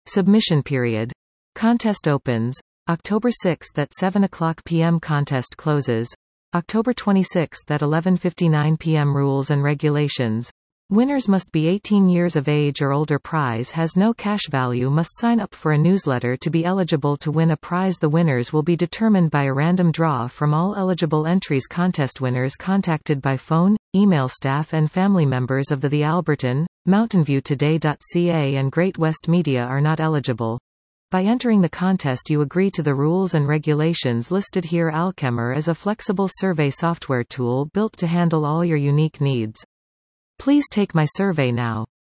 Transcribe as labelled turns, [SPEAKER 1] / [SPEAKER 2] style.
[SPEAKER 1] Submission period. Contest opens October 6th at 7:00 p.m. Contest closes October 26th at 11:59 p.m. Rules and regulations. Winners must be 18 years of age or older. Prize has no cash value. Must sign up for a newsletter to be eligible to win a prize. The winners will be determined by a random draw from all eligible entries. Contest winners contacted by phone, email. Staff and family members of the Alberton, MountainViewToday.ca and Great West Media are not eligible. By entering the contest you agree to the rules and regulations listed here. Alchemer is a flexible survey software tool built to handle all your unique needs. Please take my survey now.